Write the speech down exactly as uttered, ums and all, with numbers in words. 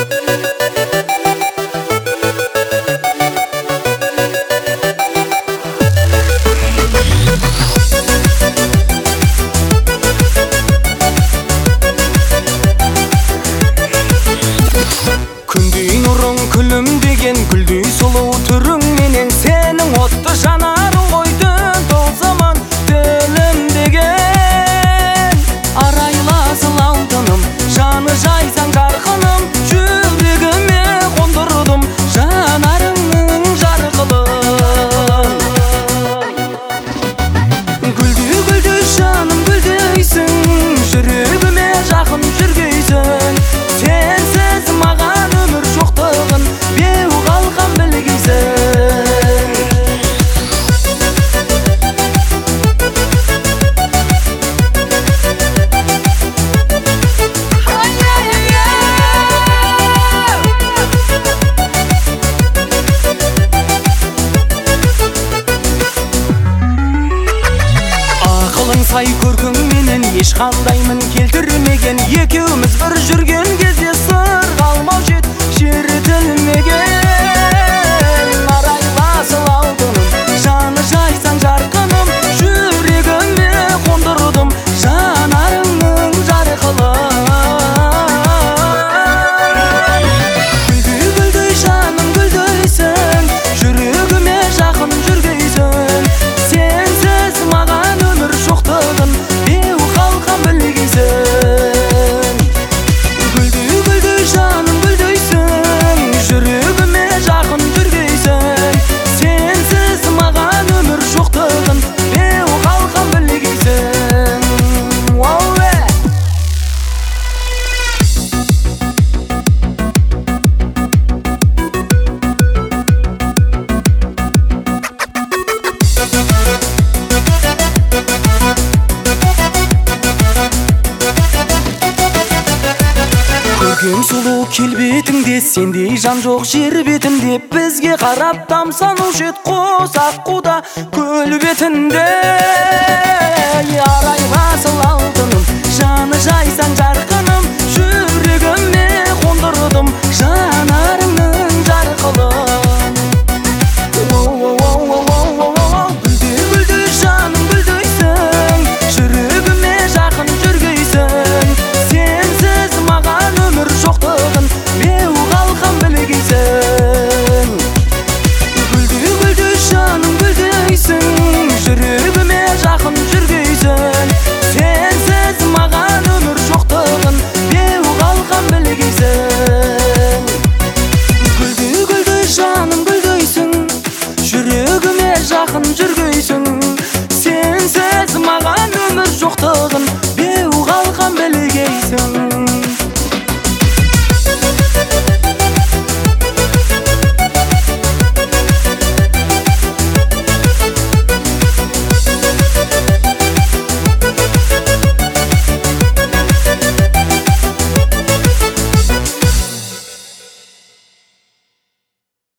Күндей нұрың күлімдеген гүлдей сұлу түрің менен сенің отты жанарың қойдың сол заман тілімдеген арайласыл алтыным жаны жайсаң жарқыным жүрегіме қондырдым жанарыңның жарқылын гүлдей гүлдей жаным гүлдейсің жүрегіме жақын жүргейсің сенсіз маған өмір жоқтығын беу қалған білгейсің ақылың сай көркің менен ешқандаймын келтірмеген екеуміз бір жүрген кезде сыр қалмау жет шертілмеген арайласыл алтыным жаны жайсаң жарқыным жүрегіме қондырдым жанарыңның жарқылын гүлдей гүлдей жаным гүлдейсің жүрегіме жақын жүргейсің сенсіз маған өмір жоқтығын беу қалқан білгейсің гүлдей гүлдей жаным гүлдейсің жүрегіме жақын жүргейсің сенсіз маған өмір жоқтығын беу қалқан білгейсің көркем сұлу келбетіңде сендей жан жоқ жер бетінде бізге қарап тамсанушы ед қос аққуда көл бетінде арайласыл алтыным жаны жайсаң жарқыным жүрегіме қондырдым жанарыңның жарқылын гүлдей гүлдей жаным гүлдейсің жүрегіме жақын жүргейсің сенсіз маған өмір жоқтығын беу қалқан білгейсің гүлдей гүлдей жаным гүлдейсің жүрегіме жақын жүргейсің сенсіз маған өмір жоқтығын беу қалқан білгейсің гүлдей гүлдей жаным гүлдейсің жүрегіме жақын жүргейсің